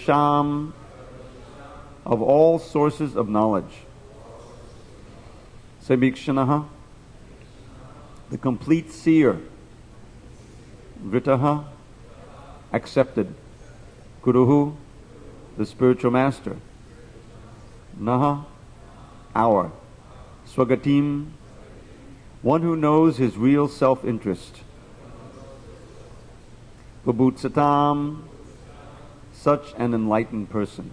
Sarvasham, of all sources of knowledge. Sabikshanaha, the complete seer. Vritaha, accepted. Guruhu, the spiritual master. Naha, our. Swagatim, one who knows his real self-interest. Vibhutsatam, such an enlightened person.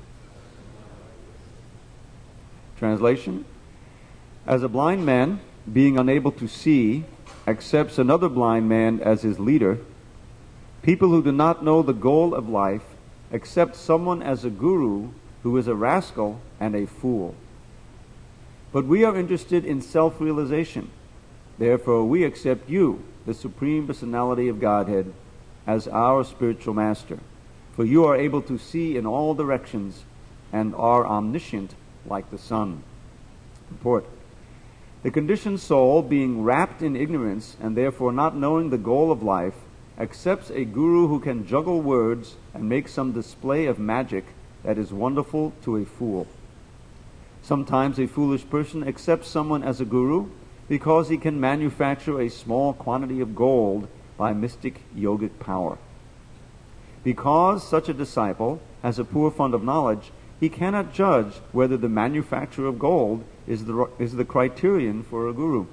Translation: as a blind man, being unable to see, accepts another blind man as his leader, people who do not know the goal of life accept someone as a guru who is a rascal and a fool. But we are interested in self-realization. Therefore, we accept you, the Supreme Personality of Godhead, as our spiritual master. For you are able to see in all directions and are omniscient like the sun. Report: the conditioned soul, being wrapped in ignorance and therefore not knowing the goal of life, accepts a guru who can juggle words and make some display of magic that is wonderful to a fool. Sometimes a foolish person accepts someone as a guru because he can manufacture a small quantity of gold by mystic yogic power. Because such a disciple has a poor fund of knowledge, he cannot judge whether the manufacture of gold is the criterion for a guru.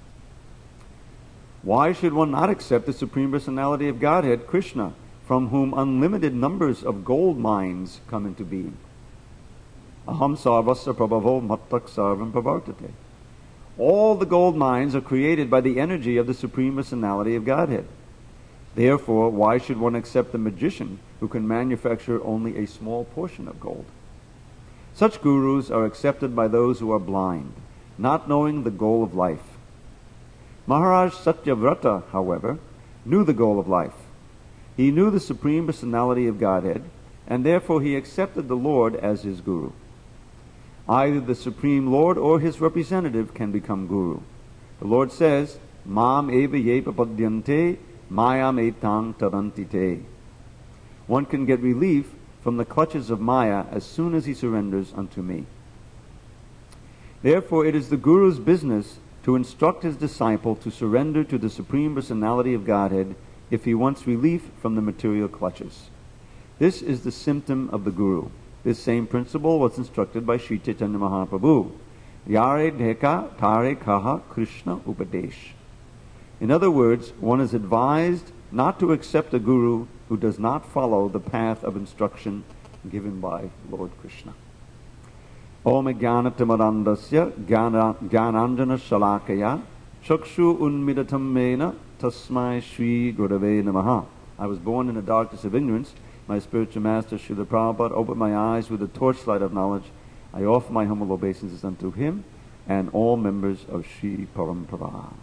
Why should one not accept the Supreme Personality of Godhead, Krishna, from whom unlimited numbers of gold mines come into being? Aham sarvasya prabhavo mattak sarvam pravartate. All the gold mines are created by the energy of the Supreme Personality of Godhead. Therefore, why should one accept the magician who can manufacture only a small portion of gold? Such gurus are accepted by those who are blind, not knowing the goal of life. Maharaj Satyavrata, however, knew the goal of life. He knew the Supreme Personality of Godhead, and therefore he accepted the Lord as his guru. Either the Supreme Lord or his representative can become guru. The Lord says, Mam eva ye papadyante, mayam etang tarantite. One can get relief from the clutches of Maya as soon as he surrenders unto me. Therefore it is the guru's business to instruct his disciple to surrender to the Supreme Personality of Godhead if he wants relief from the material clutches. This is the symptom of the guru. This same principle was instructed by Sri Chaitanya Mahaprabhu. Yare dheka tare kaha Krishna upadesh. In other words, one is advised not to accept a guru who does not follow the path of instruction given by Lord Krishna. Om jnanatimarandasya jnananjana shalakaya chakshu unmidatam mena tasmai Shri Gurave Namaha. I was born in the darkness of ignorance. My spiritual master, Srila Prabhupada, opened my eyes with the torchlight of knowledge. I offer my humble obeisances unto him and all members of Sri Parampara.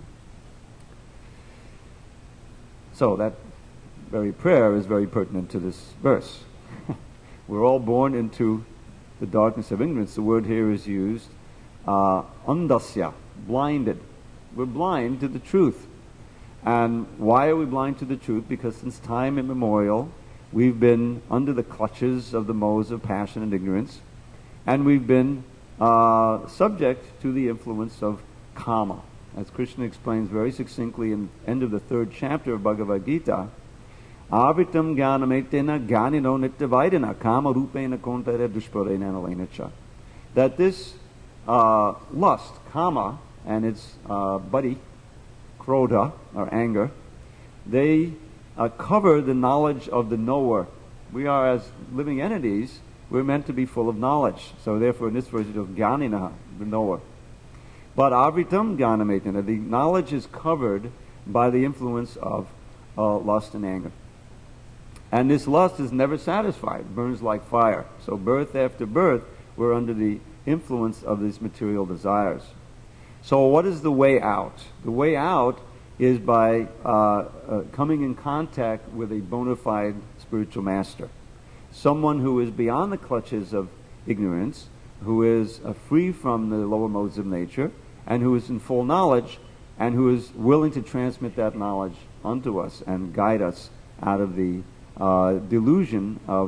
So that very prayer is very pertinent to this verse. We're all born into the darkness of ignorance. The word here is used, andasya, blinded. We're blind to the truth. And why are we blind to the truth? Because since time immemorial, we've been under the clutches of the modes of passion and ignorance, and we've been subject to the influence of kama. As Krishna explains very succinctly in the end of the 3rd chapter of Bhagavad Gita, Avitam jnanametena jnanino nityavaidena kama rupena kontara dushparena analenacha. That this lust, kama, and its buddy, krodha, or anger, they cover the knowledge of the knower. We are, as living entities, we're meant to be full of knowledge. So therefore in this verse it goes jnanina, the knower. But avritam jnanametena, the knowledge is covered by the influence of lust and anger. And this lust is never satisfied, it burns like fire. So birth after birth, we're under the influence of these material desires. So what is the way out? The way out is by coming in contact with a bona fide spiritual master. Someone who is beyond the clutches of ignorance, who is free from the lower modes of nature, and who is in full knowledge, and who is willing to transmit that knowledge unto us and guide us out of the delusion of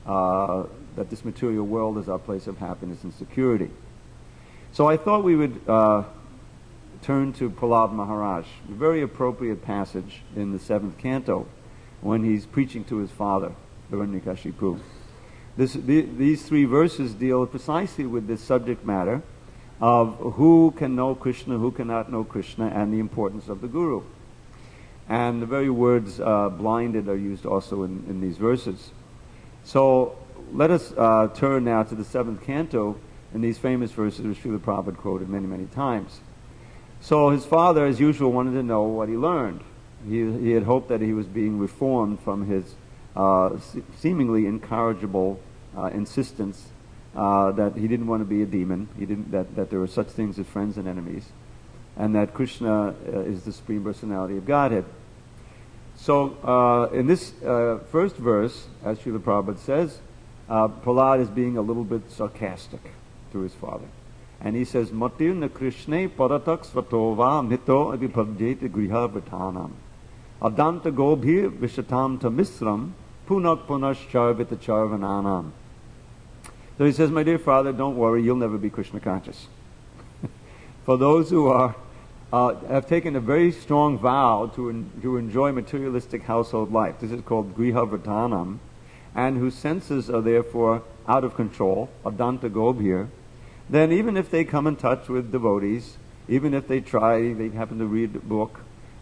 that this material world is our place of happiness and security. So I thought we would turn to Prahlad Maharaj, a very appropriate passage in the 7th canto when he's preaching to his father, Hiranyakashipu. These 3 verses deal precisely with this subject matter of who can know Krishna, who cannot know Krishna, and the importance of the Guru. And the very words blinded are used also in these verses. So let us turn now to the 7th canto and these famous verses which Srila Prabhupada quoted many, many times. So his father, as usual, wanted to know what he learned. He had hoped that he was being reformed from his seemingly incorrigible insistence that he didn't want to be a demon, that there were such things as friends and enemies, and that Krishna is the Supreme Personality of Godhead. So in this first verse, as Srila Prabhupada says, Prahlad is being a little bit sarcastic to his father. And he says, Matirna Krishne paratak svatova mito abhipadjete griha vitanam adanta gobhir vishatam tamisram punak punascharvita charvananam. So he says, my dear father, don't worry, you'll never be Krishna conscious. For those who have taken a very strong vow to enjoy materialistic household life, this is called griha vitanam, and whose senses are therefore out of control, adanta gobhir, then even if they come in touch with devotees, even if they happen to read a book,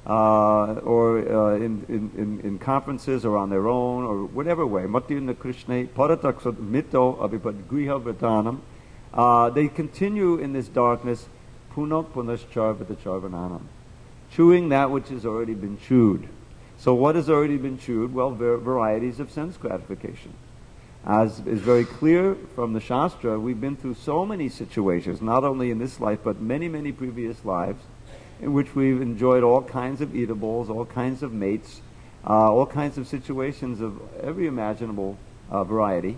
or in conferences or on their own, or whatever way, Matirna Krishna, Parataksat Mito Abhipad Griha Vitanam, they continue in this darkness, Punak Punascharvita Charvananam, chewing that which has already been chewed. So what has already been chewed? Well, varieties of sense gratification. As is very clear from the Shastra, we've been through so many situations, not only in this life, but many, many previous lives, in which we've enjoyed all kinds of eatables, all kinds of mates, all kinds of situations of every imaginable variety,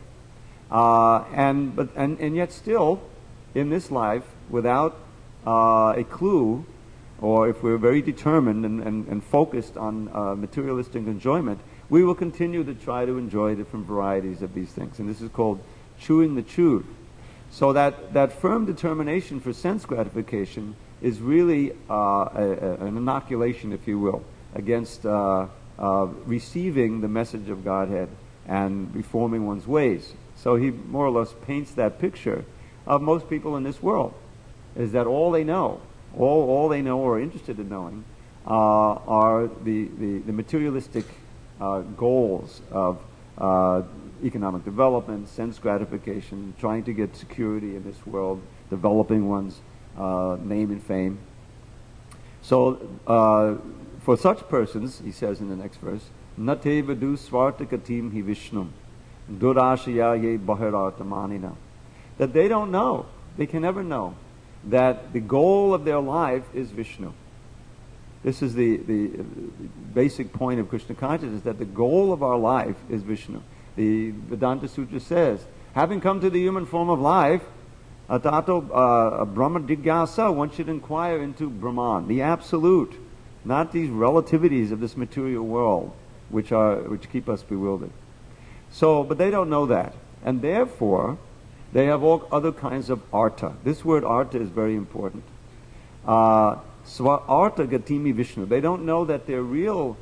and yet still, in this life, without a clue, or if we're very determined and focused on materialistic enjoyment, we will continue to try to enjoy different varieties of these things. And this is called chewing the chewed. So that firm determination for sense gratification is really an inoculation, if you will, against receiving the message of Godhead and reforming one's ways. So he more or less paints that picture of most people in this world, is that all they know or are interested in knowing are the materialistic goals of economic development, sense gratification, trying to get security in this world, developing one's name and fame. So for such persons, he says in the next verse, Nate vadu svartakatim hi vishnum durashaya ye bahirartamanina, that they don't know, they can never know, that the goal of their life is Vishnu. This is the basic point of Krishna consciousness, that the goal of our life is Vishnu. The Vedanta Sutra says, having come to the human form of life, Atato Brahma Jigyasa, one should inquire into Brahman, the absolute, not these relativities of this material world, which keep us bewildered. So, but they don't know that, and therefore they have all other kinds of artha. This word artha is very important. Sva artha gatimi Vishnu. They don't know that their real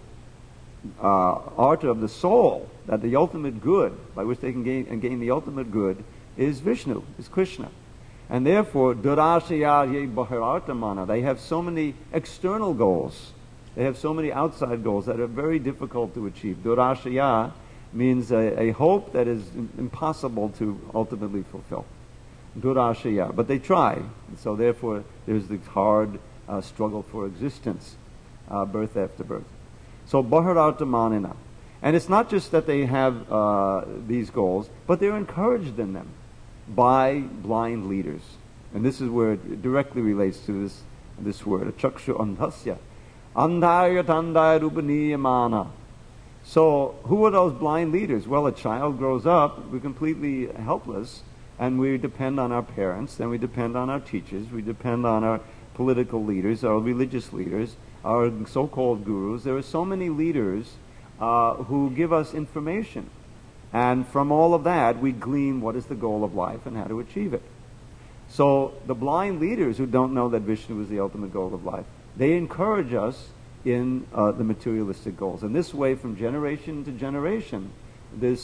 artha of the soul, that the ultimate good by which they can gain the ultimate good, is Vishnu, is Krishna. And therefore, durashaya ye bahirartamana, they have so many external goals, they have so many outside goals that are very difficult to achieve. Durashaya means a hope that is impossible to ultimately fulfill. Durashaya, but they try. And so therefore, there's this hard struggle for existence, birth after birth. So bahirartamanina. And it's not just that they have these goals, but they're encouraged in them by blind leaders. And this is where it directly relates to this word, chakshu andhasya. Andhaya tandaya rupaniyamana. So who are those blind leaders? Well, a child grows up, we're completely helpless, and we depend on our parents, then we depend on our teachers, we depend on our political leaders, our religious leaders, our so-called gurus. There are so many leaders who give us information. And from all of that, we glean what is the goal of life and how to achieve it. So the blind leaders who don't know that Vishnu is the ultimate goal of life, they encourage us in the materialistic goals. And this way, from generation to generation, this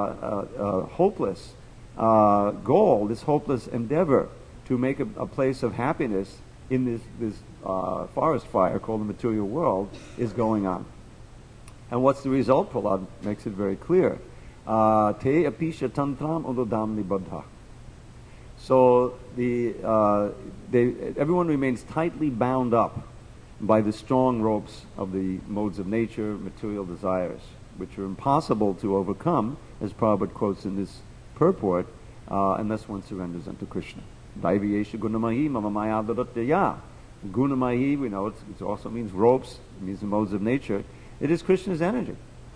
hopeless goal, this hopeless endeavor to make a place of happiness in this forest fire called the material world is going on. And what's the result? Prahlad makes it very clear. Te apisha tantram udodam nibaddha. So everyone remains tightly bound up by the strong ropes of the modes of nature, material desires, which are impossible to overcome, as Prabhupada quotes in this purport, unless one surrenders unto Krishna. Daiviyesha gunamahi mamamaya dadatyaya. Gunamahi, we know it also means ropes, it means the modes of nature. It is Krishna's energy.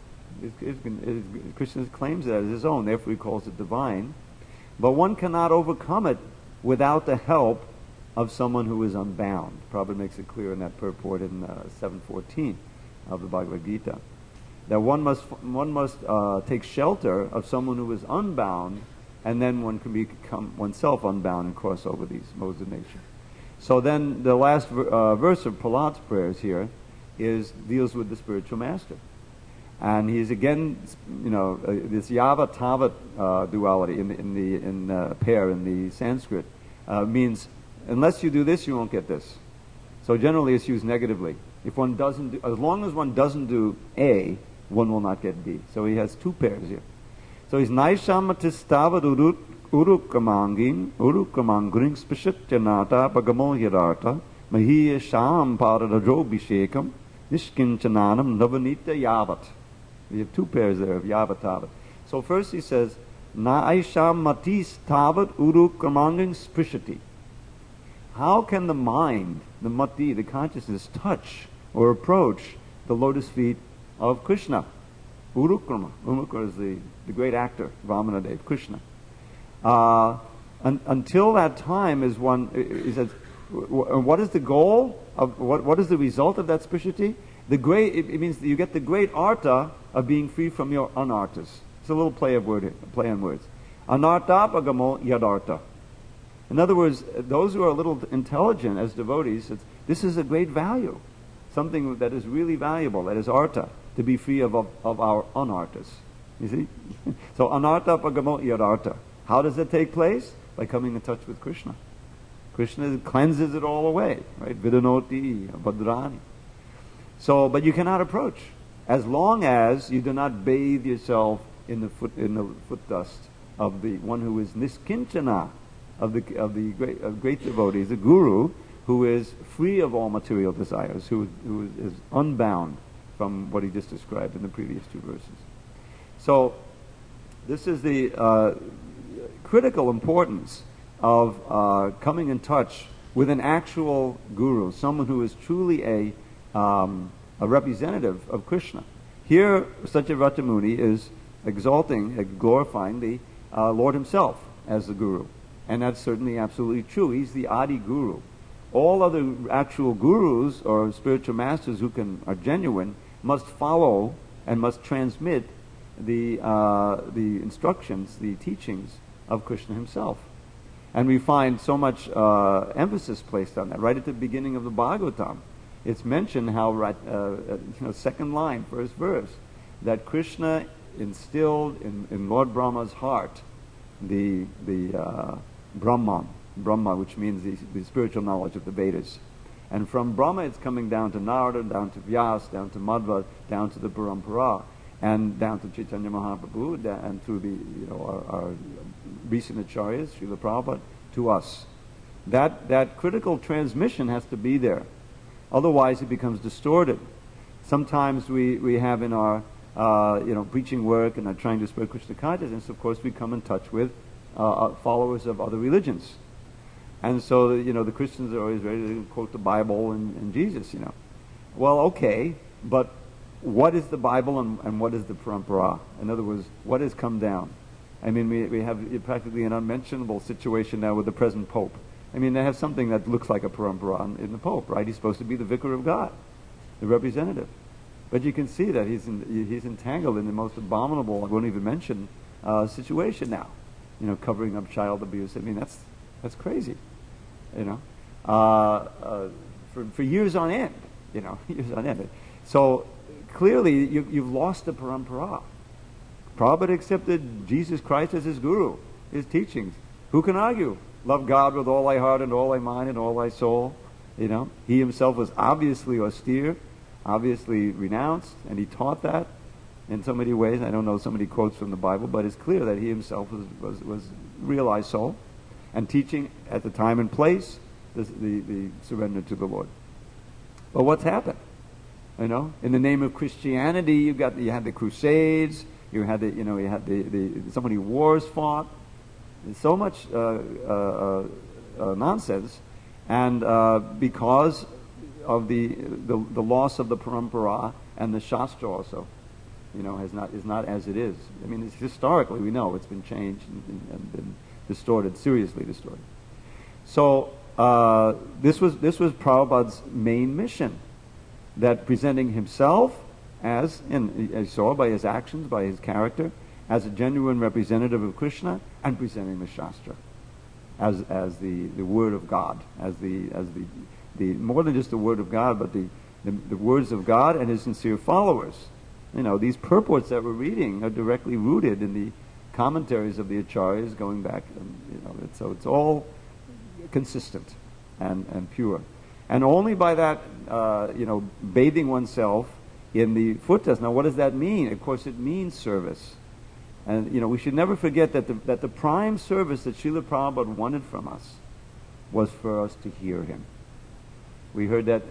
Krishna claims that as his own, therefore he calls it divine. But one cannot overcome it without the help of someone who is unbound. Prabhupada makes it clear in that purport in 714 of the Bhagavad Gita, that one must take shelter of someone who is unbound, and then one can become oneself unbound and cross over these modes of nature. So then the last verse of Prahlad's prayers here deals with the spiritual master. And he's again, this yava tavat duality in the pair in the Sanskrit means unless you do this, you won't get this. So generally, it's used negatively. If one doesn't do, as long as one doesn't do A, one will not get B. So he has two pairs here. So he's naishamatis tavad urukamangin spishityanata pagamo hirarta mahiya sham paradajobhishekam nishkinchananam navanita yavat. We have two pairs there of yava tavat. So first he says, naisham matis tavat urukamangin spishati. How can the mind, the mati, the consciousness, touch or approach the lotus feet of Krishna? Urukrama. Urukrama is the great actor, Vamanadev, Krishna. Until that time is one, he says, what is the goal of, what is the result of that spirituality? It means that you get the great artha of being free from your anarthas. It's a little play on words. Anartha pagamo yadartha. In other words, those who are a little intelligent as devotees, this is a great value, something that is really valuable, that is artha, to be free of our anarthas. You see? So anartha pagamo yadartha. How does it take place? By coming in touch with Krishna. Krishna cleanses it all away, right? Vidanoti, Bhadrani. So, but you cannot approach as long as you do not bathe yourself in the foot dust of the one who is niskinchana, of the great devotees, the guru, who is free of all material desires, who is unbound from what he just described in the previous two verses. So, this is the critical importance of coming in touch with an actual guru, someone who is truly a representative of Krishna. Here, Satyavrata Muni is glorifying the Lord himself as the guru. And that's certainly absolutely true. He's the Adi Guru. All other actual gurus or spiritual masters who are genuine must follow and must transmit the instructions, the teachings of Krishna himself. And we find so much emphasis placed on that. Right at the beginning of the Bhagavatam, it's mentioned how, second line, first verse, that Krishna instilled in Lord Brahma's heart the Brahma, which means the spiritual knowledge of the Vedas. And from Brahma it's coming down to Narada, down to Vyas, down to Madhva, down to the Parampara, and down to Chaitanya Mahaprabhu, and through our recent acharyas, Srila Prabhupada, to us. That critical transmission has to be there. Otherwise it becomes distorted. Sometimes we have in our preaching work and are trying to spread Krishna consciousness, of course we come in touch with followers of other religions. And so, the Christians are always ready to quote the Bible and Jesus, Well, okay, but what is the Bible and what is the parampara? In other words, what has come down? I mean, we have practically an unmentionable situation now with the present Pope. I mean, they have something that looks like a parampara in the Pope, right? He's supposed to be the vicar of God, the representative. But you can see that he's entangled in the most abominable, I won't even mention, situation now. Covering up child abuse. I mean, that's crazy. For years on end. Years on end. So clearly, you've lost the parampara. Prabhupada accepted Jesus Christ as his guru, his teachings. Who can argue? Love God with all thy heart and all thy mind and all thy soul. He himself was obviously austere, obviously renounced, and he taught that in so many ways. I don't know so many quotes from the Bible, but it's clear that he himself was realized soul, and teaching at the time and place the surrender to the Lord. But what's happened? In the name of Christianity, you had the Crusades, you had so many wars fought. There's so much nonsense, and because of the loss of the parampara and the Shastra also, is not as it is. I mean, historically we know it's been changed and been distorted, seriously distorted. So this was Prabhupada's main mission, that presenting himself as you saw by his actions, by his character, as a genuine representative of Krishna, and presenting the Shastra as the word of God, as the more than just the word of God, but the words of God and his sincere followers. These purports that we're reading are directly rooted in the commentaries of the acharyas going back, so it's all consistent and pure. And only by that, bathing oneself in the footsteps. Now, what does that mean? Of course, it means service. And, we should never forget that the prime service that Srila Prabhupada wanted from us was for us to hear him. We heard that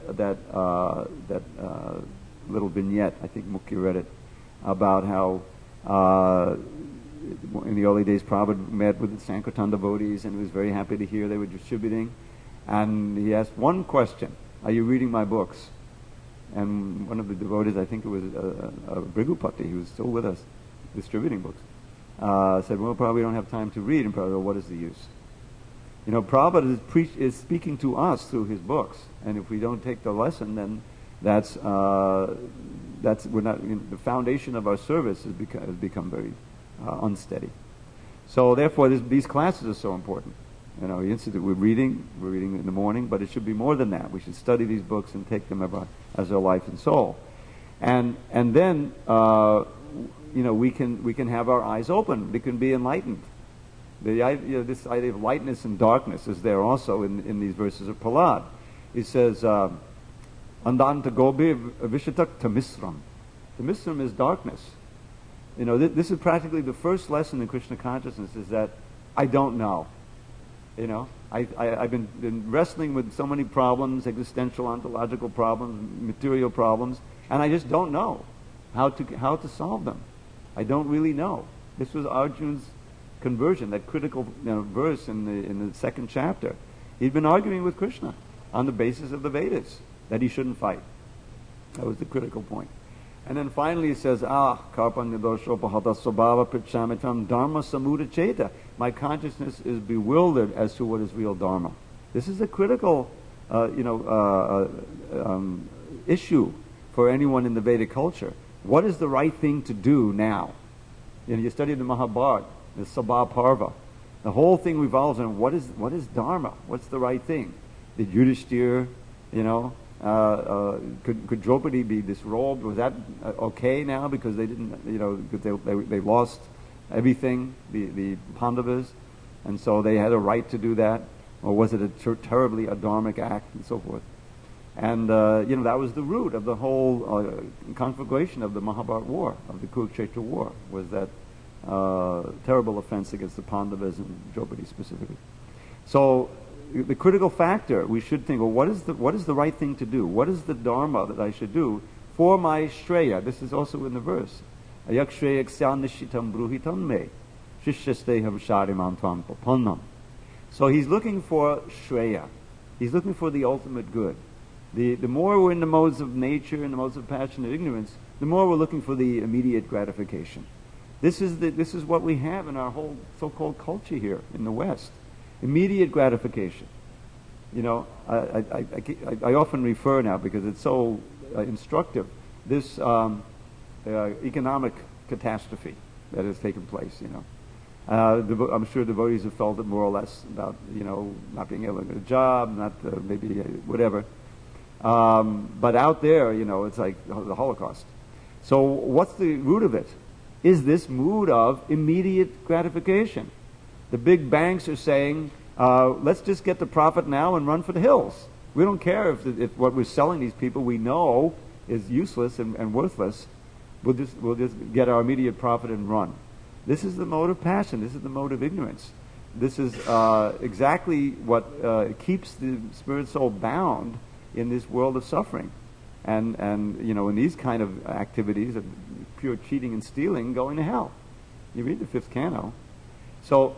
little vignette, I think Mukhi read it, about how in the early days Prabhupada met with the Sankirtan devotees and was very happy to hear they were distributing. And he asked one question: "Are you reading my books?" And one of the devotees, I think it was Brigupati, he was still with us, distributing books, said, "Well, probably don't have time to read." And Prabhupada, what is the use? Prabhupada is speaking to us through his books, and if we don't take the lesson, then that's we're not. The foundation of our service has become very unsteady. So therefore, these classes are so important. We're reading in the morning, but it should be more than that. We should study these books and take them as our life and soul, and then we can have our eyes open. We can be enlightened. This idea of lightness and darkness is there also in these verses of Prahlad. He says, "Andanta gobi vishatak tamisram." Tamisram is darkness. This is practically the first lesson in Krishna consciousness, is that I don't know. I've been wrestling with so many problems, existential, ontological problems, material problems, and I just don't know how to solve them. I don't really know. This was Arjuna's conversion, that critical verse in the second chapter. He'd been arguing with Krishna on the basis of the Vedas that he shouldn't fight. That was the critical point. And then finally he says, karpanyadoshopahatas svabhava prichamitam dharma samudacheta. My consciousness is bewildered as to what is real dharma. This is a critical issue for anyone in the Vedic culture. What is the right thing to do now? You study the Mahabharata, the Sabha Parva. The whole thing revolves on what is dharma? What's the right thing? Did Yudhishthir, could Draupadi be disrobed? Was that okay now because they didn't, because they lost everything, the Pandavas, and so they had a right to do that? Or was it a terribly adharmic act and so forth? And that was the root of the whole conflagration of the Mahabharata war, of the Kurukshetra war, was that terrible offense against the Pandavas and Draupadi specifically. So the critical factor, we should think, well, what is the right thing to do? What is the dharma that I should do for my shreya? This is also in the verse. Ayak shreya ksyanishitam bruhitam me shishyasteham sharimam tvam papannam. So he's looking for shreya. He's looking for the ultimate good. The more we're in the modes of nature and the modes of passionate ignorance, the more we're looking for the immediate gratification. This is what we have in our whole so-called culture here in the West. Immediate gratification. I often refer now, because it's so instructive, this economic catastrophe that has taken place, I'm sure devotees have felt it more or less about, not being able to get a job, not maybe whatever. But out there, it's like the Holocaust. So what's the root of it? Is this mood of immediate gratification. The big banks are saying, let's just get the profit now and run for the hills. We don't care if what we're selling these people we know is useless and worthless. We'll just get our immediate profit and run. This is the mode of passion. This is the mode of ignorance. This is exactly what keeps the spirit soul bound in this world of suffering. And in these kind of activities of pure cheating and stealing, going to hell. You read the fifth canto. So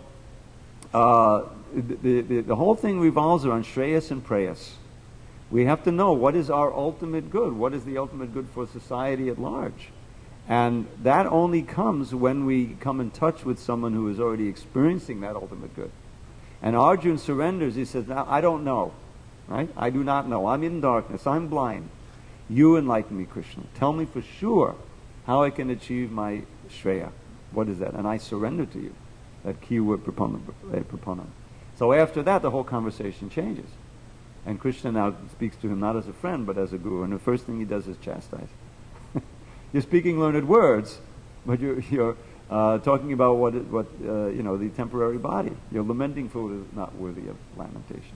the whole thing revolves around Shreyas and Preyas. We have to know what is our ultimate good. What is the ultimate good for society at large? And that only comes when we come in touch with someone who is already experiencing that ultimate good. And Arjuna surrenders. He says, now, I don't know. Right? I do not know. I'm in darkness. I'm blind. You enlighten me, Krishna. Tell me for sure how I can achieve my Shreya. What is that? And I surrender to you. That key word, prapanam. So after that, the whole conversation changes. And Krishna now speaks to him not as a friend, but as a guru. And the first thing he does is chastise. You're speaking learned words, but you're talking about the temporary body. You're lamenting for what is not worthy of lamentation.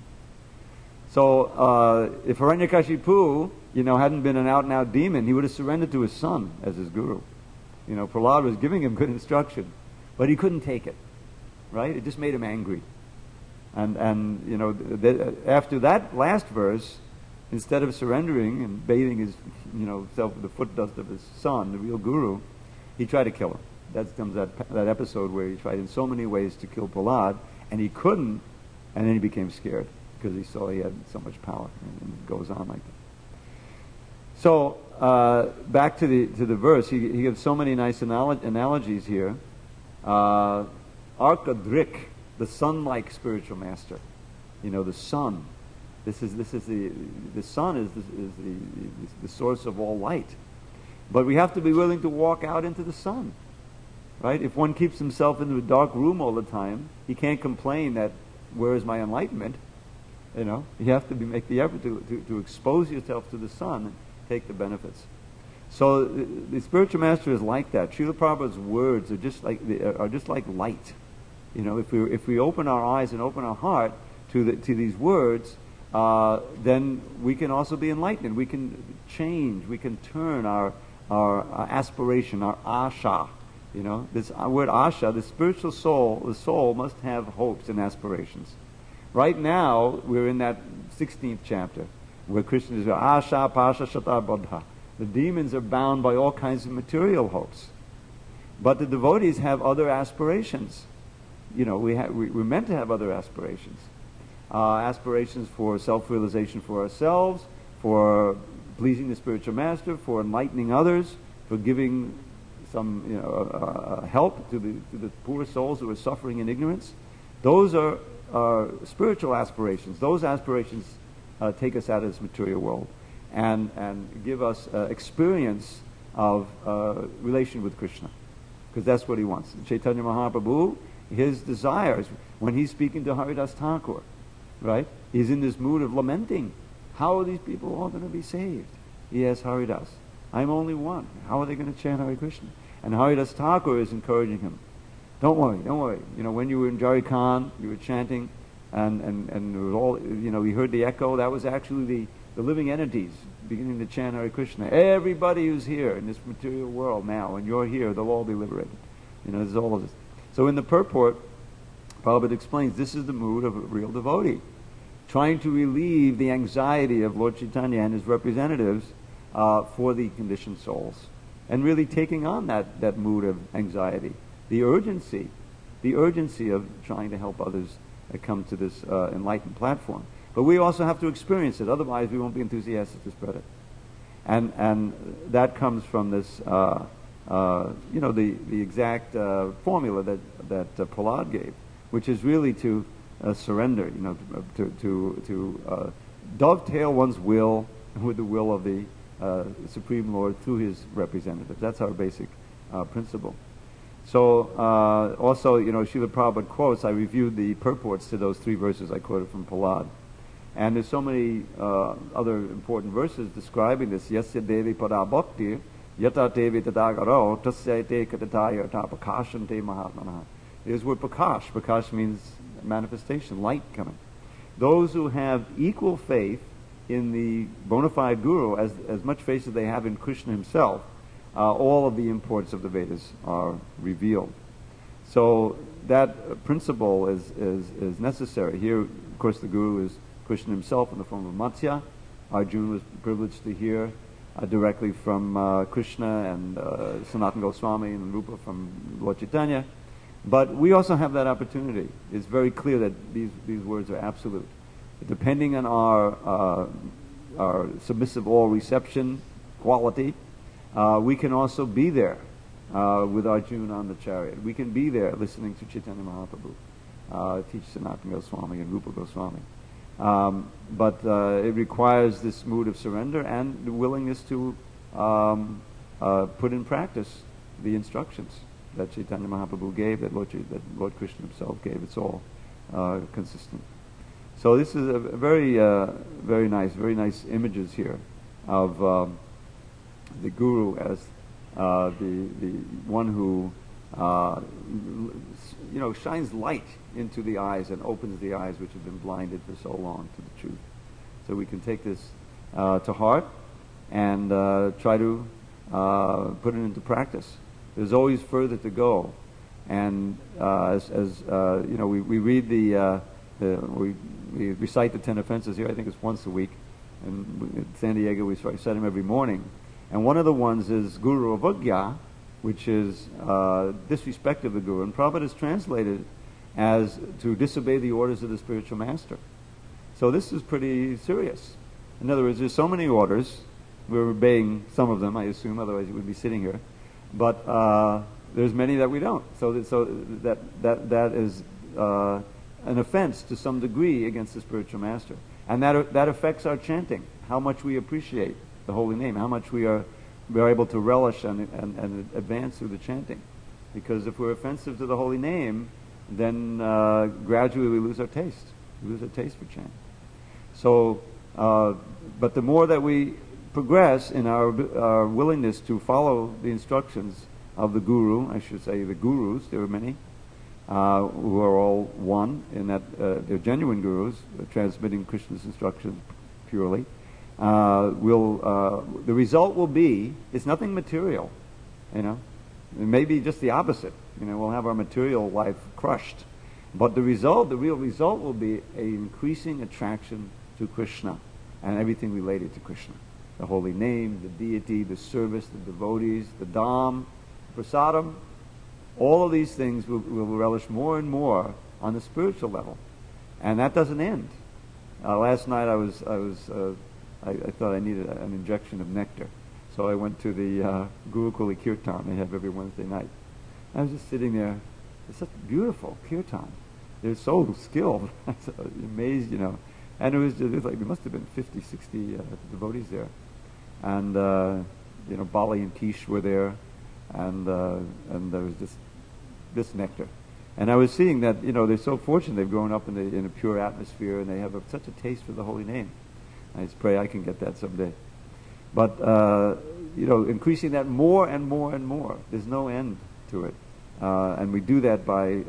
So if Hiranyakashipu, hadn't been an out-and-out demon, he would have surrendered to his son as his guru. Prahlad was giving him good instruction, but he couldn't take it. Right? It just made him angry. And after that last verse, instead of surrendering and bathing his self with the foot dust of his son, the real guru, he tried to kill him. That comes that episode where he tried in so many ways to kill Prahlad, and he couldn't, and then he became scared because he saw he had so much power, and it goes on like that. So back to the verse, he gives so many nice analogies here. Arkadrik, the sun-like spiritual master, the sun. The sun is the source of all light, but we have to be willing to walk out into the sun, right? If one keeps himself in a dark room all the time, he can't complain that where is my enlightenment? You have to make the effort to expose yourself to the sun and take the benefits. So the spiritual master is like that. Srila Prabhupada's words are just like light. If we open our eyes and open our heart to these words, then we can also be enlightened. We can change. We can turn our aspiration, our asha. This word asha, the spiritual soul, the soul must have hopes and aspirations. Right now, we're in that 16th chapter where Krishna is asha, pasha, shata, bodha. The demons are bound by all kinds of material hopes. But the devotees have other aspirations. We're meant to have other aspirations. Aspirations for self-realization for ourselves, for pleasing the spiritual master, for enlightening others, for giving some help to the poor souls who are suffering in ignorance. Those are spiritual aspirations. Those aspirations take us out of this material world and give us experience of relation with Krishna, because that's what he wants. Chaitanya Mahaprabhu, his desires, when he's speaking to Haridas Thakur, right? He's in this mood of lamenting. How are these people all going to be saved? He asks Haridas, I'm only one. How are they going to chant Hare Krishna? And Haridas Thakur is encouraging him. Don't worry. When you were in Jharkhand, you were chanting, and it was all, we heard the echo. That was actually the living entities beginning to chant Hare Krishna. Everybody who's here in this material world now, and you're here, they'll all be liberated. There's all of this. So in the purport, Prabhupada explains this is the mood of a real devotee, trying to relieve the anxiety of Lord Chaitanya and his representatives for the conditioned souls, and really taking on that mood of anxiety, the urgency of trying to help others come to this enlightened platform. But we also have to experience it, otherwise we won't be enthusiastic to spread it. And that comes from this, the exact formula that Prahlad gave, which is really to surrender, to dovetail one's will with the will of the Supreme Lord through his representatives. That's our basic principle. So also, Srila Prabhupada quotes, I reviewed the purports to those 3 verses I quoted from Prahlad. And there's so many other important verses describing this. Yasya devi pada bhakti, yata devi tadagaro, tasyate katataya tapakashante mahatmana. There's the word prakash. Prakash means manifestation, light coming. Those who have equal faith in the bona fide guru, as much faith as they have in Krishna himself, all of the imports of the Vedas are revealed. So that principle is necessary. Here, of course, the guru is Krishna himself in the form of Matsya. Arjuna was privileged to hear directly from Krishna and Sanatana Goswami and Rupa from Lord Chaitanya. But we also have that opportunity. It's very clear that these words are absolute. Depending on our submissive all reception quality, we can also be there with Arjuna on the chariot. We can be there listening to Chaitanya Mahaprabhu teach Sanatana Goswami and Rupa Goswami. But it requires this mood of surrender and the willingness to put in practice the instructions that Chaitanya Mahaprabhu gave, that Lord Krishna himself gave. It's all consistent. So this is a very nice images here of the guru as the one who shines light into the eyes and opens the eyes which have been blinded for so long to the truth. So we can take this to heart and try to put it into practice. There's always further to go, and we read we recite the 10 offenses here. I think it's once a week, and in San Diego we recite them every morning. And one of the ones is Guru Avagya, which is disrespect of the guru. And Prabhupada is translated as to disobey the orders of the spiritual master. So this is pretty serious. In other words, there's so many orders. We're obeying some of them, I assume, otherwise you wouldn't be sitting here. But there's many that we don't. So that is an offense to some degree against the spiritual master. And that affects our chanting, how much we appreciate the holy name, how much we are able to relish and advance through the chanting. Because if we're offensive to the holy name, then gradually we lose our taste. We lose our taste for chanting. So, but the more that we progress in our willingness to follow the instructions of the guru, I should say the gurus, there are many, who are all one in that they're genuine gurus, transmitting Krishna's instructions purely. The result will be, it's nothing material, It may be just the opposite. We'll have our material life crushed. But the real result will be an increasing attraction to Krishna and everything related to Krishna. The holy name, the deity, the service, the devotees, the dham, prasadam. All of these things will relish more and more on the spiritual level. And that doesn't end. Last night I thought I needed an injection of nectar. So I went to the Gurukuli Kirtan they have every Wednesday night. I was just sitting there. It's such beautiful kirtan. They're so skilled. I was amazed, And it was like there must have been 50, 60 devotees there. And, Bali and Kish were there. And there was just this nectar. And I was seeing that, they're so fortunate. They've grown up in a pure atmosphere and they have such a taste for the holy name. I just pray I can get that someday. But, increasing that more and more and more. There's no end to it. And we do that by,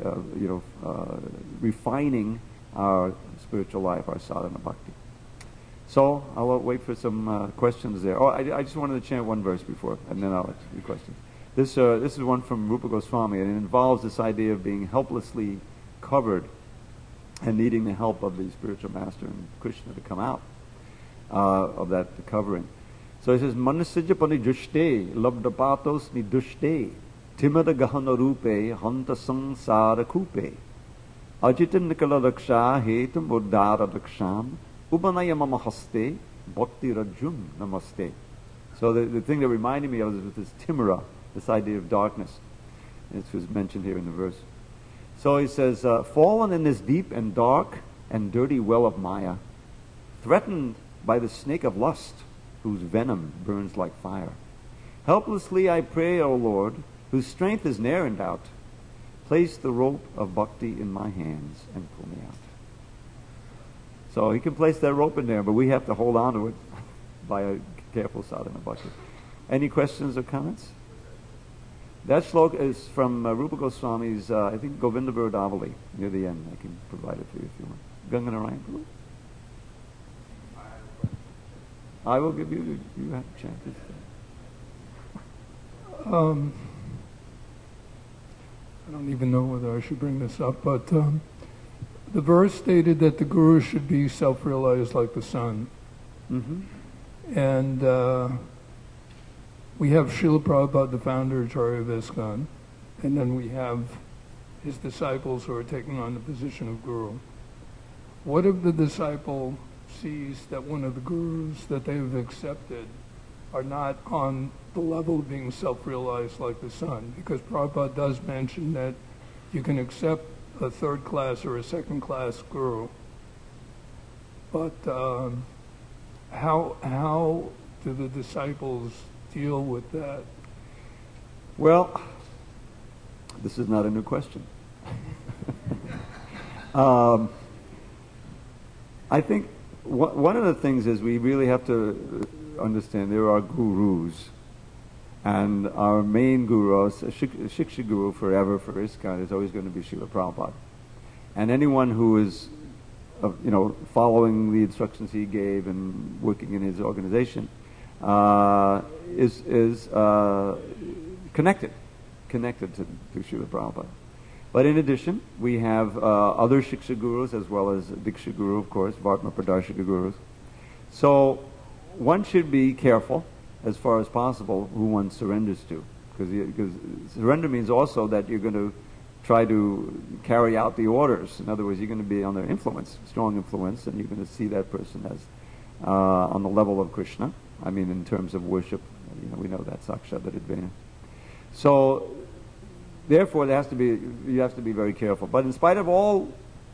refining our spiritual life, our sadhana bhakti. So, I'll wait for some questions there. Oh, I just wanted to chant one verse before, and then I'll ask you questions. This is one from Rupa Goswami, and it involves this idea of being helplessly covered and needing the help of the spiritual master and Krishna to come out of that covering. So it says, Manasija panijushte, labdapatos nidushte, timada gahana rupe, hanta sansara kupe, ajitan nikala raksha hetam uddara raksham, ubanaya mama haste, bhakti rajum namaste. So the thing that reminded me of is with this timara, this idea of darkness. This was mentioned here in the verse. So he says, fallen in this deep and dark and dirty well of Maya, threatened by the snake of lust, whose venom burns like fire. Helplessly I pray, O Lord, whose strength is ne'er in doubt. Place the rope of bhakti in my hands and pull me out. So he can place that rope in there, but we have to hold on to it by a careful sadhana bhakti. Any questions or comments? That shloka is from Rupa Goswami's, I think, Govinda Viradavali, near the end. I can provide it for you if you want. Ganganarayan Prabhu? I will give you have a chance. I don't even know whether I should bring this up, but the verse stated that the guru should be self-realized like the sun. Mm-hmm. And we have Srila Prabhupada, the founder, Acharya of ISKCON, and then we have his disciples who are taking on the position of guru. What if the disciple sees that one of the gurus that they have accepted are not on the level of being self-realized like the sun? Because Prabhupada does mention that you can accept a third class or a second class guru, but how do the disciples deal with that? Well, this is not a new question. I think one of the things is we really have to understand there are gurus, and our main guru, Shiksha Guru forever for ISKCON, is always going to be Srila Prabhupada. And anyone who is, following the instructions he gave and working in his organization is connected to Srila Prabhupada. But in addition, we have other Shiksha Gurus as well as Diksha Guru, of course, Vartma Pradarshika Gurus. So one should be careful as far as possible who one surrenders to, because surrender means also that you're going to try to carry out the orders. In other words, you're going to be under influence, strong influence, and you're going to see that person as on the level of Krishna. I mean, in terms of worship, we know that Sakshat Advaita. So therefore, you have to be very careful. But in spite of all,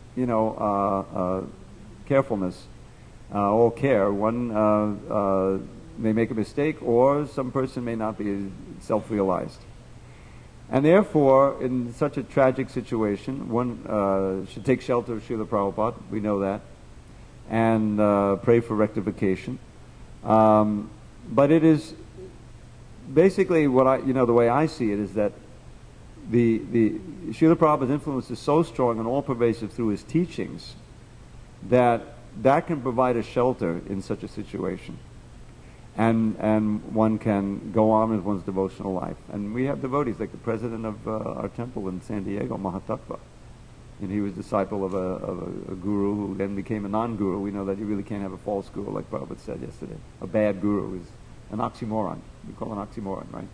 carefulness, all care, one may make a mistake, or some person may not be self-realized. And therefore, in such a tragic situation, one should take shelter of Srila Prabhupada. We know that, and pray for rectification. But it is basically what the way I see it is that the Srila Prabhupada's influence is so strong and all pervasive through his teachings that can provide a shelter in such a situation, and one can go on with one's devotional life. And we have devotees like the president of our temple in San Diego, Mahatattva, and he was a disciple of a guru who then became a non-guru. We know that you really can't have a false guru, like Prabhupada said yesterday. A bad guru is an oxymoron. We call it an oxymoron, right?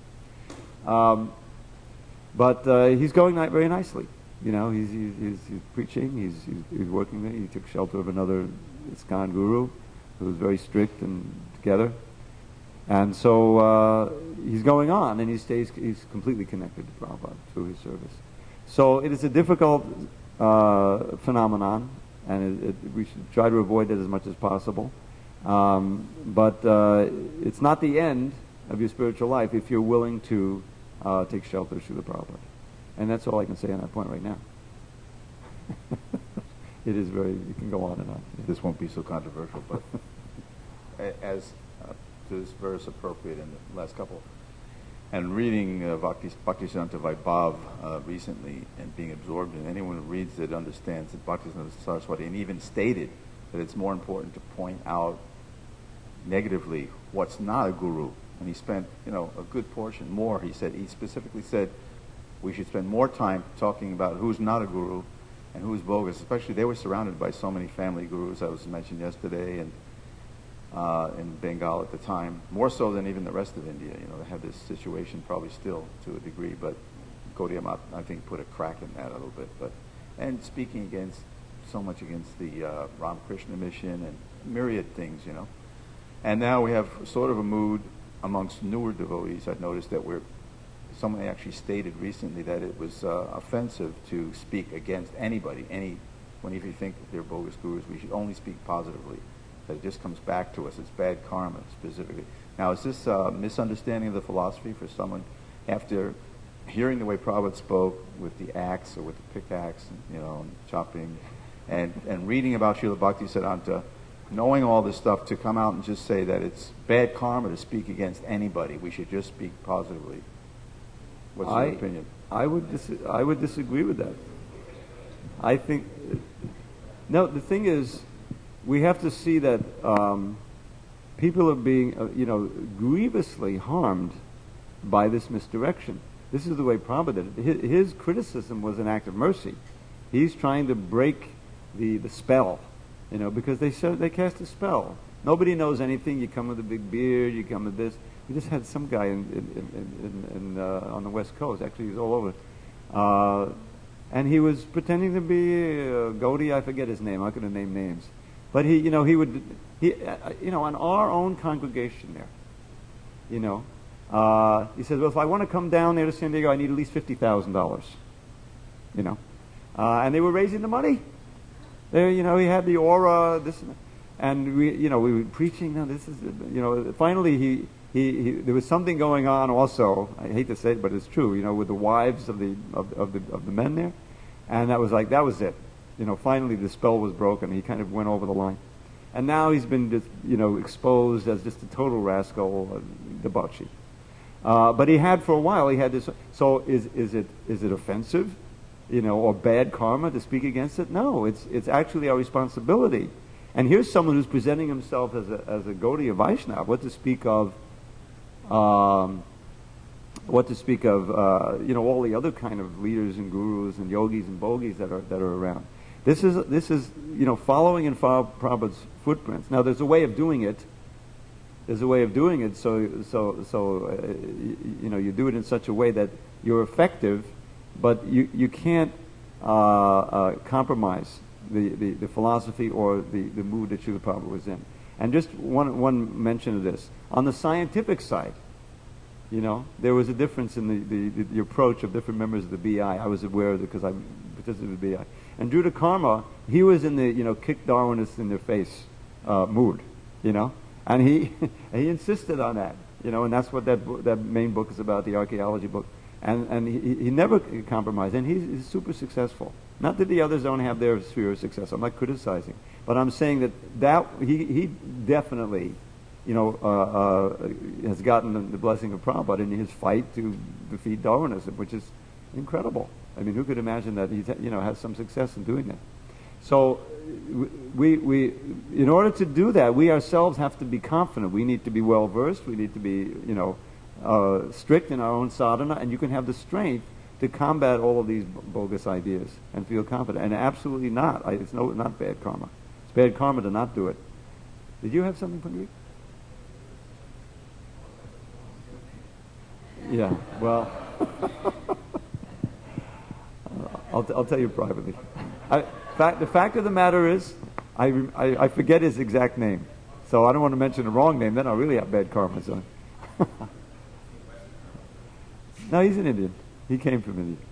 But he's going very nicely. He's preaching. He's working there. He took shelter of another ISKCON guru who was very strict and together. And so he's going on, and he's completely connected to Prabhupada through his service. So it is a difficult phenomenon, and we should try to avoid it as much as possible. But it's not the end of your spiritual life if you're willing to take shelter of Srila Prabhupada. And that's all I can say on that point right now. You can go on and on. This won't be so controversial, but as to this verse appropriate in the last couple, and reading Bhaktisiddhanta Vaibhav recently and being absorbed in, anyone who reads it understands that Bhaktisiddhanta Saraswati, and even stated that it's more important to point out negatively what's not a guru. And he spent, a good portion more. He specifically said we should spend more time talking about who's not a guru and who's bogus. Especially, they were surrounded by so many family gurus, I was mentioned yesterday, and in Bengal at the time, more so than even the rest of India. They have this situation probably still to a degree, but Gaudiya Math, I think, put a crack in that a little bit. And speaking so much against the Ramakrishna mission and myriad things, And now we have sort of a mood amongst newer devotees. I've noticed that someone actually stated recently that it was offensive to speak against anybody. If you think they're bogus gurus, we should only speak positively. that it just comes back to us. It's bad karma specifically. Now, is this a misunderstanding of the philosophy for someone after hearing the way Prabhupada spoke with the axe or with the pickaxe, and chopping, and reading about Srila Bhaktisiddhanta, knowing all this stuff, to come out and just say that it's bad karma to speak against anybody? We should just speak positively. What's your opinion? I would disagree with that. I think, no, the thing is, we have to see that people are being, grievously harmed by this misdirection. This is the way Prabhupada did it. His criticism was an act of mercy. He's trying to break the spell, because they cast a spell. Nobody knows anything. You come with a big beard. You come with this. We just had some guy on the West Coast. Actually, he's all over. And he was pretending to be Gaudiya. I forget his name. I'm not going to name names. But he would, on our own congregation there, he says, well, if I want to come down there to San Diego, I need at least $50,000. And they were raising the money. There, he had the aura, this, and we were preaching. Now this is, finally there was something going on also. I hate to say it, but it's true. With the wives of the men there, and that was it. Finally the spell was broken. He kind of went over the line, and now he's been exposed as just a total rascal, debauchee. But he had for a while. He had this. So is it offensive, or bad karma to speak against it? No, it's actually our responsibility. And here's someone who's presenting himself as a Gaudiya Vaishnava. What to speak of all the other kind of leaders and gurus and yogis and bogis that are around. This is following in Prabhupada's footprints. Now there's a way of doing it. So you do it in such a way that you're effective, but you can't compromise the philosophy or the mood that Srila Prabhupada was in. And just one mention of this. On the scientific side, there was a difference in the approach of different members of the BI. I was aware of it because I participated in the BI. And Druta Karma, he was in the, kick Darwinists in their face mood, And he insisted on that, and that's what that main book is about, the archaeology book. And he never compromised, and he's super successful. Not that the others don't have their sphere of success. I'm not criticizing, but I'm saying that he definitely, has gotten the blessing of Prabhupada in his fight to defeat Darwinism, which is incredible. I mean, who could imagine that he has some success in doing that? So we in order to do that, we ourselves have to be confident. We need to be well versed. We need to be strict in our own sadhana, and you can have the strength to combat all of these bogus ideas and feel confident. And absolutely not. It's not bad karma. It's bad karma to not do it. Did you have something, Pandit? Yeah. Well, I'll tell you privately. The fact of the matter is, I forget his exact name, so I don't want to mention the wrong name. Then I'll really have bad karma. So. No, he's an Indian. He came from India.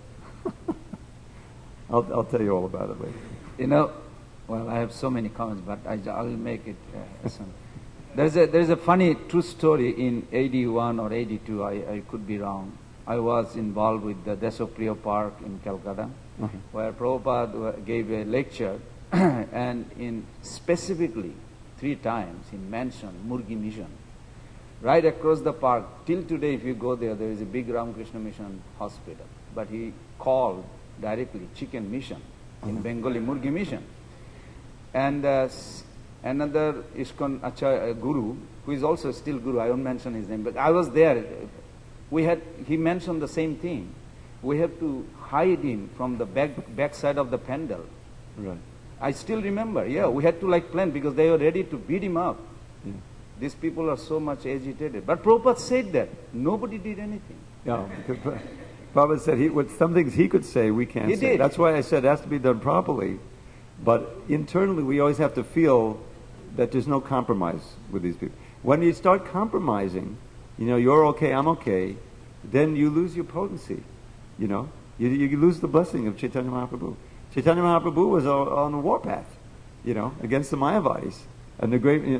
I'll tell you all about it later. Well, I have so many comments, but I'll make it some. There's a funny true story in 81 or 82. I could be wrong. I was involved with the Desopriya Park in Calcutta, where Prabhupada gave a lecture, and specifically 3 times he mentioned Murgi Mission. Right across the park, till today, if you go there, there is a big Ramakrishna Mission hospital. But he called directly Chicken Mission, in Bengali Murgi Mission. And another ISKCON Acharya Guru, who is also still Guru, I won't mention his name, but I was there. He mentioned the same thing. We have to hide him from the back side of the pandal. Right. I still remember, we had to plan because they were ready to beat him up. Yeah. These people are so much agitated. But Prabhupada said that. Nobody did anything. Yeah, because Prabhupada said some things he could say, we can't say. Did. That's why I said it has to be done properly. But internally, we always have to feel that there's no compromise with these people. When you start compromising, you're okay, I'm okay, then you lose your potency. You lose the blessing of Chaitanya Mahaprabhu. Chaitanya Mahaprabhu was on the warpath, against the Mayavadis. And the great,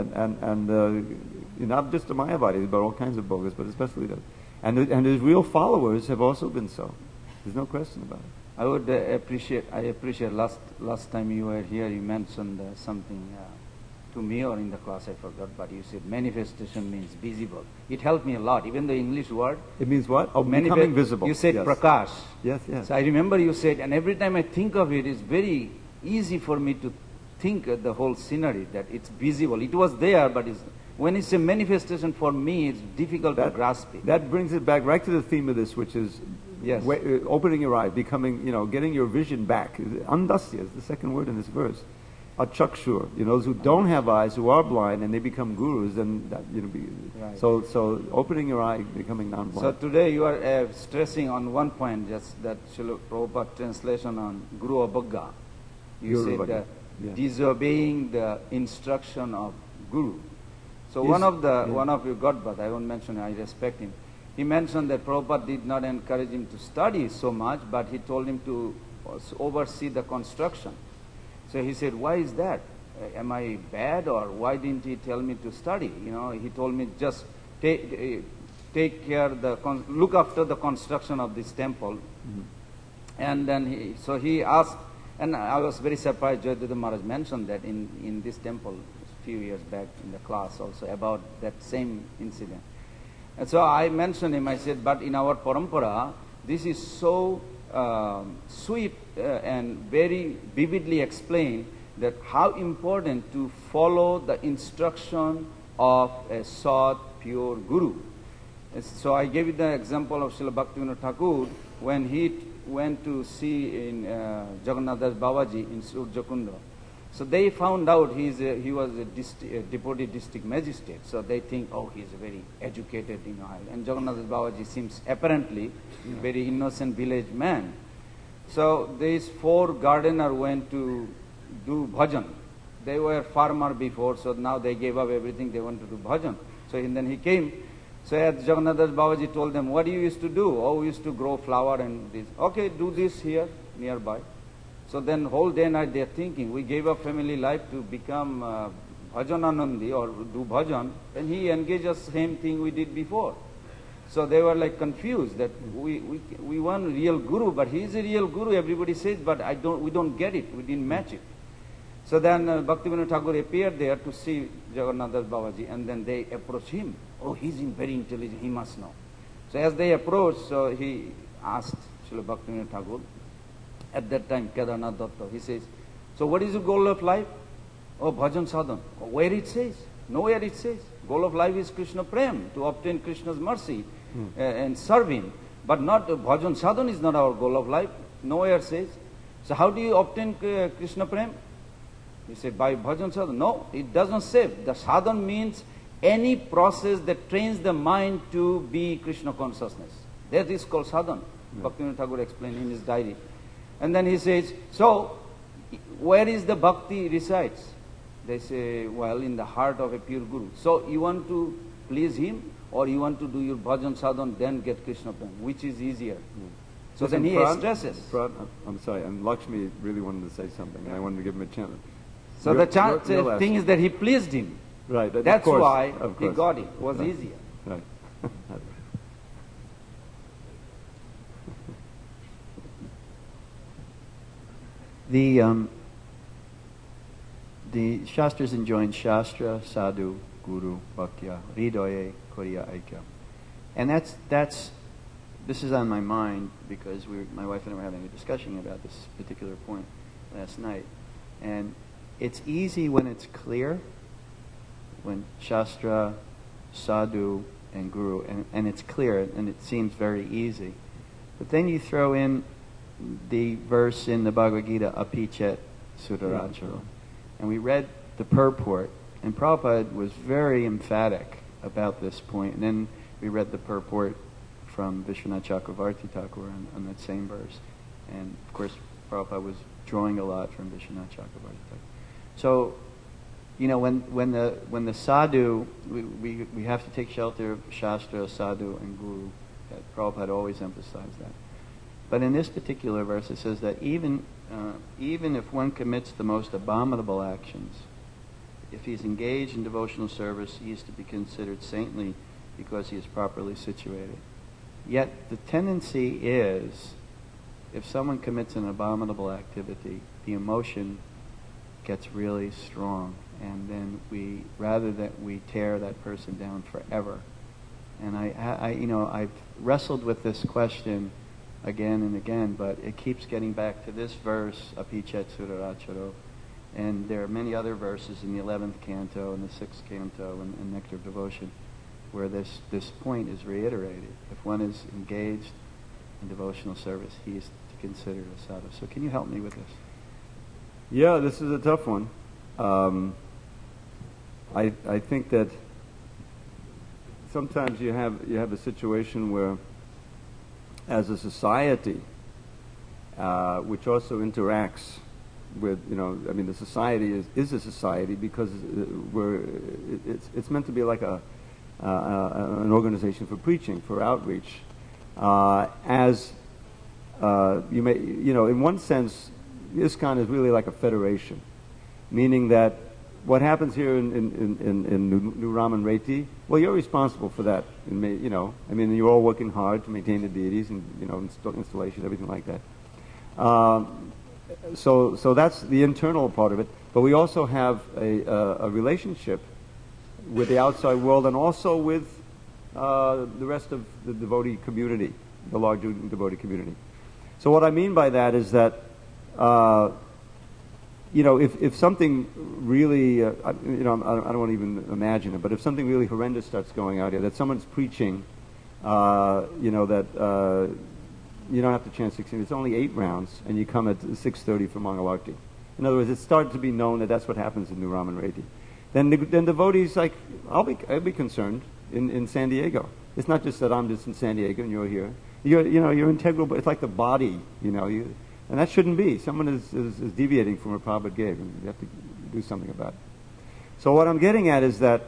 not just the Mayavadis, but all kinds of bogas, but especially the, and his real followers have also been so. There's no question about it. I would appreciate last time you were here, you mentioned something to me or in the class, I forgot, but you said manifestation means visible. It helped me a lot, even the English word. It means what? Oh, becoming visible. You said yes. prakash. Yes, yes. So I remember you said, and every time I think of it, it's very easy for me to think of the whole scenery, that it's visible. It was there, but when it's a manifestation for me, it's difficult to grasp it. That brings it back right to the theme of this, which is yes. Opening your eyes, becoming, getting your vision back. Andasya is the second word in this verse. Achakshur, those who don't have eyes, who are blind, and they become gurus, then that, right. So opening your eye, becoming non-blind. So today you are stressing on one point, just that Srila Prabhupada translation on Guru Abhagga. You said disobeying the instruction of Guru. So one of your Godbhat, I won't mention it, I respect him. He mentioned that Prabhupada did not encourage him to study so much, but he told him to oversee the construction. So he said, why is that? Am I bad, or why didn't he tell me to study? He told me just take care, look after the construction of this temple. Mm-hmm. And then he asked, and I was very surprised, Jayadutta Maharaj mentioned that in this temple a few years back in the class also about that same incident. And so I mentioned him, I said, but in our parampara, this is so sweet and very vividly explained that how important to follow the instruction of a Sat, pure Guru. So I gave you the example of Srila Bhaktivinoda Thakur when he went to see in Jagannath Das Babaji in Surjakunda. So they found out he was a devotee district magistrate. So they think, he's very educated, And Jagannath Das Babaji seems apparently very innocent village man. So these 4 gardeners went to do bhajan. They were farmer before, so now they gave up everything. They want to do bhajan. So then he came. So as Jagannath Das Babaji told them, what do you used to do? We used to grow flower and this. Okay, do this here nearby. So then whole day and night they are thinking, we gave up family life to become bhajananandi or do bhajan, and he engaged us same thing we did before. So they were like confused that we want real guru, but he is a real guru, everybody says, but we don't get it, we didn't match it. So then Bhaktivinoda Thakur appeared there to see Jagannath Das Babaji, and then they approached him. He's very intelligent, he must know. So as they approached, so he asked Srila Bhaktivinoda Thakur, at that time Kedarnath Datta, he says, so what is the goal of life? Bhajan sadhan. Where it says? Nowhere it says. Goal of life is Krishna Prem, to obtain Krishna's mercy and serve him. But not bhajan sadhan is not our goal of life. Nowhere says. So how do you obtain Krishna Prem? He said, by bhajan sadhan. No, it doesn't say. The sadhan means any process that trains the mind to be Krishna consciousness. That is called sadhan. Bhaktivinoda Thakur explained in his diary. And then he says, so where is the bhakti resides? They say, well, in the heart of a pure guru. So you want to please him, or you want to do your bhajan sadhan, then get Krishna Prem? Which is easier? So then he stresses. I'm sorry, and Lakshmi really wanted to say something, and I wanted to give him a chance. So the thing is that he pleased him. Right. That's why he got it. It was easier. Right. The Shastras enjoin Shastra, Sadhu, Guru, Bhaktya, Hridoye, Koriya, Aikya. And this is on my mind because my wife and I were having a discussion about this particular point last night. And it's easy when it's clear, when Shastra, Sadhu, and Guru, and it's clear, and it seems very easy. But then you throw in the verse in the Bhagavad Gita, Apichet Sudaracharo. And we read the purport, and Prabhupada was very emphatic about this point. And then we read the purport from Vishwanath Chakravarti Thakur on that same verse. And of course, Prabhupada was drawing a lot from Vishwanath Chakravarti Thakur. So, when the sadhu, we have to take shelter of Shastra, Sadhu, and Guru. Prabhupada always emphasized that. But in this particular verse, it says that even if one commits the most abominable actions, if he's engaged in devotional service, he is to be considered saintly because he is properly situated. Yet the tendency is, if someone commits an abominable activity, the emotion gets really strong, and then rather than we tear that person down forever. And I've wrestled with this question again and again, but it keeps getting back to this verse, Apichet Suraracharo, and there are many other verses in the 11th canto and the 6th canto and Nectar of Devotion where this point is reiterated. If one is engaged in devotional service, he is to consider a sadhu. So can you help me with this? Yeah, this is a tough one. I think that sometimes you have a situation where, as a society, which also interacts with, the society is a society because it's meant to be like an organization for preaching, for outreach. In one sense, ISKCON is really like a federation, meaning that what happens here in New Raman Reti, well, you're responsible for that. You're all working hard to maintain the deities and installation, everything like that. So that's the internal part of it. But we also have a relationship with the outside world and also with the rest of the devotee community, the larger devotee community. So what I mean by that is that if something really, I don't want to even imagine it, but if something really horrendous starts going out here, that someone's preaching, that you don't have to chant 16, it's only 8 rounds, and you come at 6:30 for Mangalarti. In other words, it started to be known that that's what happens in New Raman Reti. Then devotees like, I'll be concerned in San Diego. It's not just that I'm just in San Diego and you're here. You're integral, but it's like the body, and that shouldn't be. Someone is deviating from what Prabhupada gave, and you have to do something about it. So what I'm getting at is that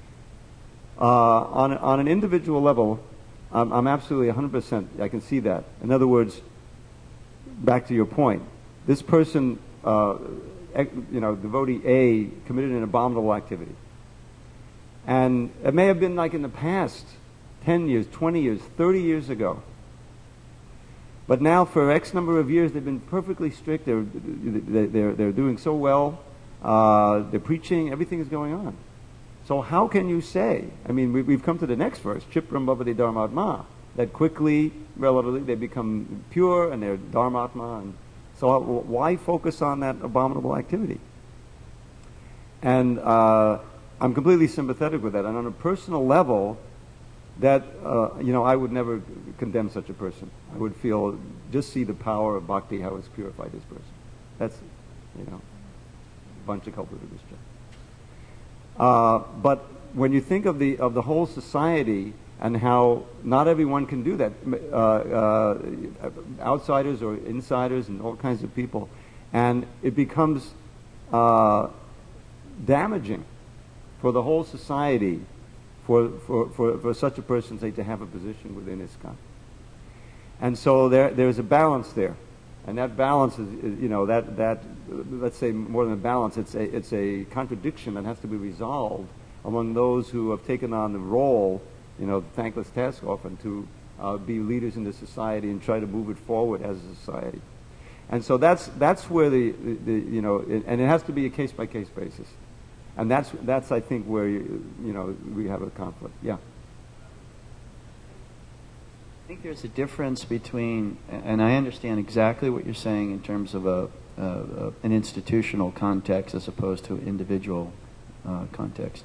on an individual level, I'm absolutely 100%, I can see that. In other words, back to your point, this person, devotee A, committed an abominable activity. And it may have been like in the past, 10 years, 20 years, 30 years ago. But now for X number of years, they've been perfectly strict. They're doing so well. They're preaching. Everything is going on. So how can you say? We've come to the next verse, Chipram Bhavati Dharmatma, that quickly, relatively, they become pure and they're Dharmatma. And so why focus on that abominable activity? And I'm completely sympathetic with that. And on a personal level, that I would never condemn such a person. I would just see the power of bhakti, how it's purified this person. That's bunch of culprit of this job. But when you think of the whole society and how not everyone can do that, outsiders or insiders and all kinds of people, and it becomes damaging for the whole society for such a person, say, to have a position within ISKCON. And so there's a balance there. And that balance is that let's say more than a balance, it's a contradiction that has to be resolved among those who have taken on the role, the thankless task often, to be leaders in the society and try to move it forward as a society. And so that's where and it has to be a case by case basis. And that's I think where we have a conflict. Yeah. I think there's a difference between, and I understand exactly what you're saying in terms of an institutional context as opposed to individual context.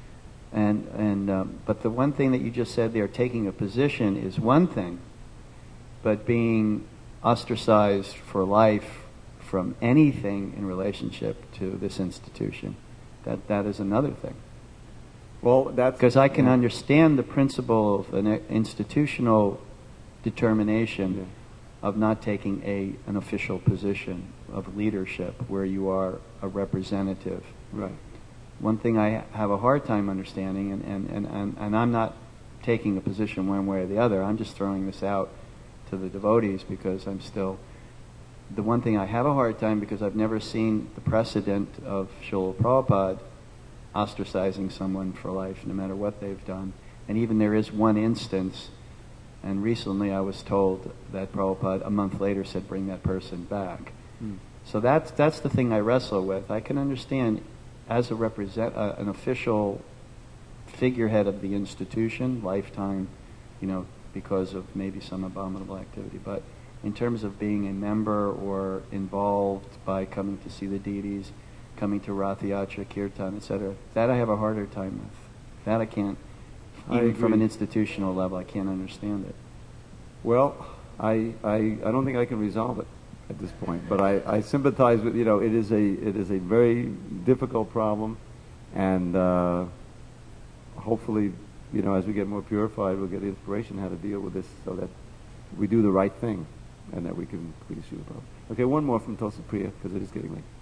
But the one thing that you just said there, taking a position, is one thing, but being ostracized for life from anything in relationship to this institution, that is another thing. Well, that's because I can understand the principle of an institutional determination of not taking an official position of leadership where you are a representative. Right. One thing I have a hard time understanding, and I'm not taking a position one way or the other, I'm just throwing this out to the devotees because I'm still... The one thing I have a hard time, because I've never seen the precedent of Srila Prabhupada ostracizing someone for life, no matter what they've done. And even there is one instance, and recently I was told that Prabhupada a month later said, bring that person back. So that's the thing I wrestle with. I can understand as a an official figurehead of the institution, lifetime, because of maybe some abominable activity. But in terms of being a member or involved by coming to see the deities, coming to Rath Yatra, Kirtan, etc., that I have a harder time with. That I can't, even from an institutional level, I can't understand it. Well, I don't think I can resolve it at this point, but I sympathize with, it is a very difficult problem, and hopefully, as we get more purified, we'll get inspiration how to deal with this so that we do the right thing and that we can please Srila Prabhupada. Okay, one more from Tosa Priya, because it is getting late.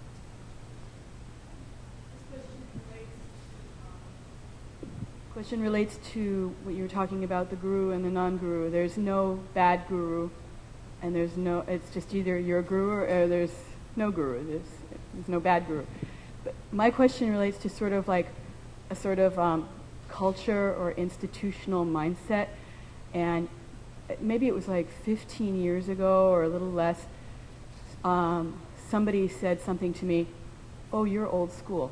Question relates to what you were talking about, the guru and the non-guru. There's no bad guru, and it's just either you're a guru or there's no guru. There's no bad guru. But my question relates to sort of like a sort of culture or institutional mindset, and maybe it was like 15 years ago or a little less, somebody said something to me, oh, you're old school.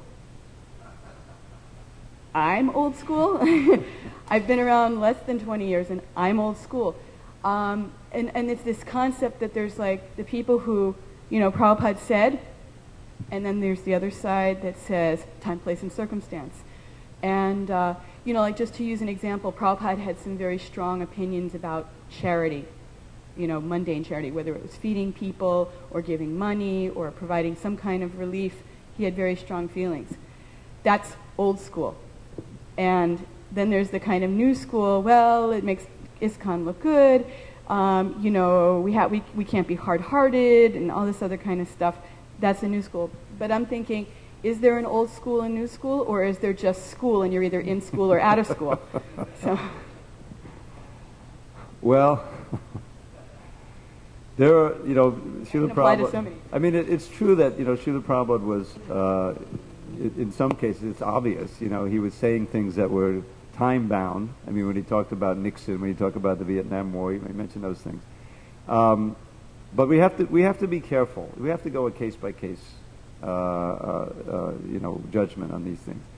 I'm old school. I've been around less than 20 years, and I'm old school. And it's this concept that there's like the people who, Prabhupada said, and then there's the other side that says time, place, and circumstance. And, like just to use an example, Prabhupada had some very strong opinions about charity, mundane charity, whether it was feeding people or giving money or providing some kind of relief. He had very strong feelings. That's old school. And then there's the kind of new school, well, it makes ISKCON look good, we can't be hard-hearted and all this other kind of stuff. That's the new school. But I'm thinking, is there an old school and new school, or is there just school and you're either in school or out of school? So. Well, there are, Srila Prabhupada, I mean, it's true that, Srila Prabhupada was, in some cases, it's obvious, he was saying things that were time-bound. I mean, when he talked about Nixon, when he talked about the Vietnam War, he mentioned those things. But we have to be careful. We have to go a case-by-case, judgment on these things.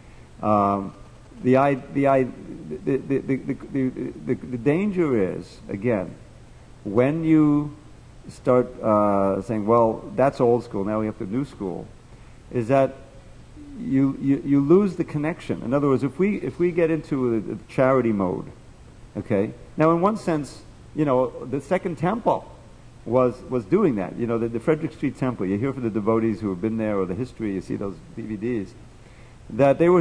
The danger is, again, when you start saying, well, that's old school, now we have to new school, is that you lose the connection. In other words, if we get into a charity mode, okay. Now, in one sense, the Second Temple was doing that. The Frederick Street Temple. You hear from the devotees who have been there, or the history. You see those DVDs. That they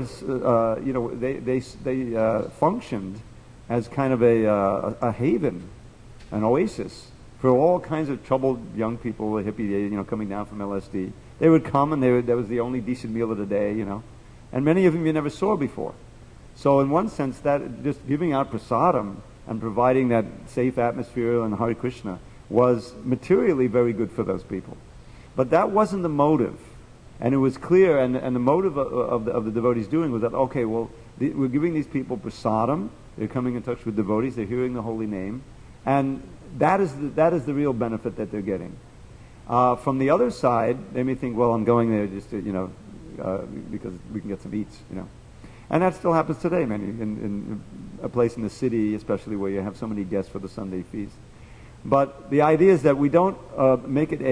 functioned as kind of a haven, an oasis for all kinds of troubled young people, the hippie, coming down from LSD. They would come, and that was the only decent meal of the day, and many of them you never saw before. So in one sense, that just giving out prasadam and providing that safe atmosphere and Hare Krishna was materially very good for those people. But that wasn't the motive. And it was clear, and the motive of the devotees doing was that, okay, well, we're giving these people prasadam, they're coming in touch with devotees, they're hearing the holy name, and that is the real benefit that they're getting. From the other side, they may think, well, I'm going there just to, because we can get some eats, And that still happens today, in a place in the city, especially where you have so many guests for the Sunday feast. But the idea is that we don't make it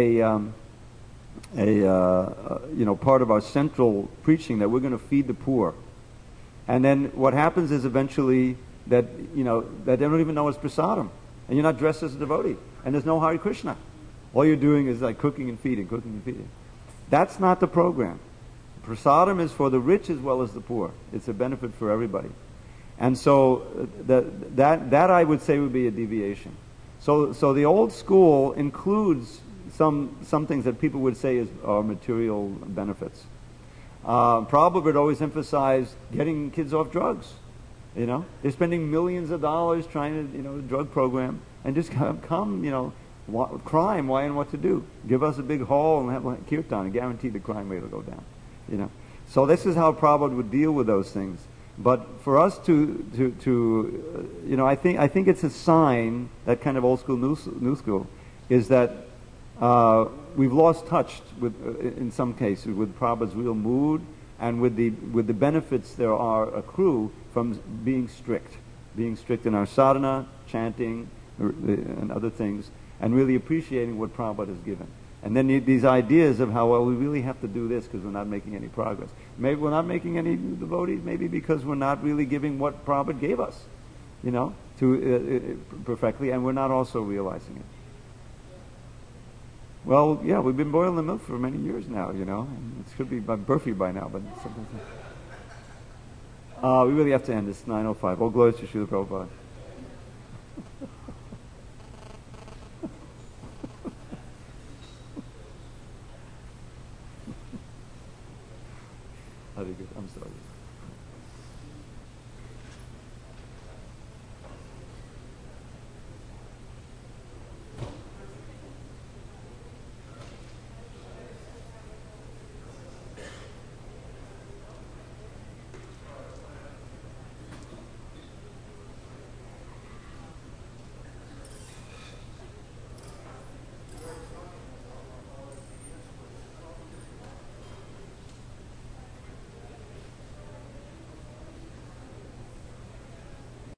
part of our central preaching that we're going to feed the poor. And then what happens is eventually that, that they don't even know it's prasadam. And you're not dressed as a devotee. And there's no Hare Krishna. All you're doing is like cooking and feeding. That's not the program. Prasadam is for the rich as well as the poor. It's a benefit for everybody. And so that I would say would be a deviation. So the old school includes some things that people would say are material benefits. Prabhupada would always emphasize getting kids off drugs. They're spending millions of dollars trying to, drug program, and just come, crime, why and what to do. Give us a big hall and have kirtan, and guarantee the crime rate will go down. So this is how Prabhupada would deal with those things. But for us to I think it's a sign, that kind of old school, new school, is that we've lost touch with, in some cases, with Prabhupada's real mood and with the benefits there are accrue from being strict in our sadhana, chanting, and other things, and really appreciating what Prabhupada has given. And then these ideas of how, well, we really have to do this because we're not making any progress. Maybe we're not making any devotees, maybe because we're not really giving what Prabhupada gave us, to perfectly, and we're not also realizing it. Well, yeah, we've been boiling the milk for many years now, and it should be Burfi by now, but sometimes. We really have to end this. 9:05. All glories to Srila Prabhupada. Very good. I'm sorry.